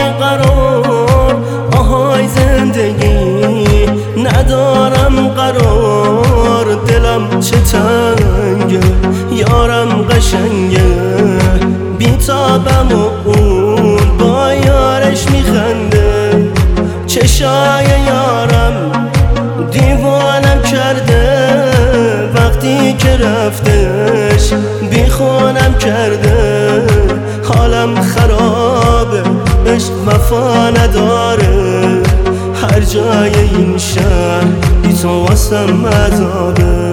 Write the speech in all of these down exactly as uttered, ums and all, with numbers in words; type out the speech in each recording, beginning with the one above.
بیقرار، آهای زندگی ندارم قرار، دلم چه تنگه یارم قشنگه، بیتابم و اون با یارش میخنده، چشای یارم دیوانم کرده، وقتی که رفتش بیخونم کرده، حالم خرابه عشق وفا نداره، هر جای این شهر بی تو واسم عذابه.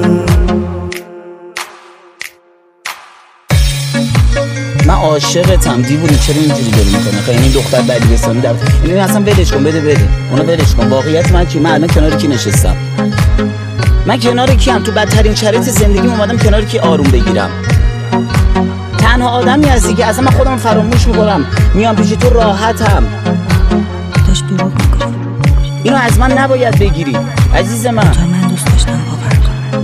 من عاشقتم دیوونه، چرا اینجوری داری میکنه؟ خیلی این دختر دبیرستانی در این اصلا ولش کن، بده بده اونو ولش کن. واقعیت من کی؟ من الان کنار کی نشستم؟ من کنار کیم؟ تو بدترین شرایط زندگیم اومدم کنار کی آروم بگیرم؟ تنها آدمی هستی که اصلا من خودم فراموش میکنم، میام پیش تو راحتم. داشت دروغ میگفت، اینو از من نباید بگیری عزیز من. تو من دوست داشتم باور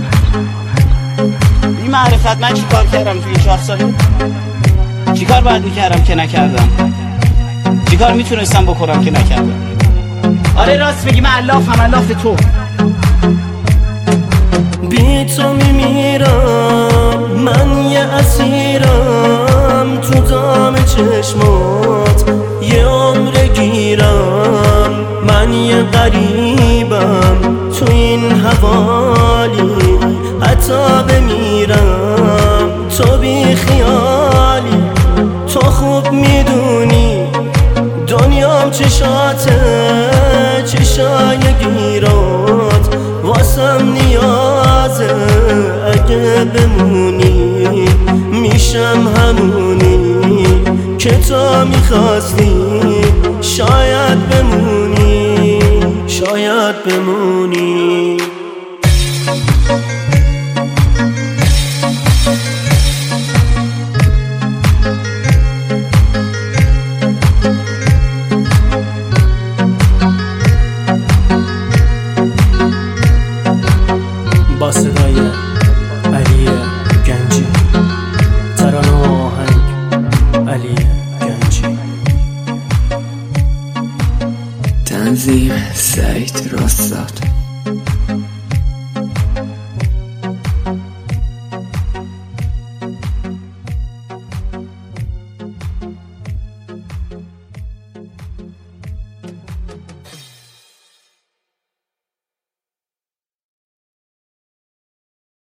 کنم. بی معرفت من چی کار کردم توی این چهار ساله؟ چی کار باید میکردم که نکردم؟ چی کار میتونستم بکنم که نکردم؟ آره راست بگی، من علافم، علاف تو. بی تو میمیرم، من یه اسیرم تو دام چشمات، یه عمر گیرم، من یه غریبم تو این حوالی، حتی بمیرم تو بی خیالی، تو خوب میدونی دنیام چشاته، چشای گیرات واسم نیازه، اگه بمونی میشم همونی که تو میخواستی، شاید بمونی شاید بمونی. با صدای علی گنجی، ترانه و آهنگ علی گنجی. تنظیم سعید راستاد.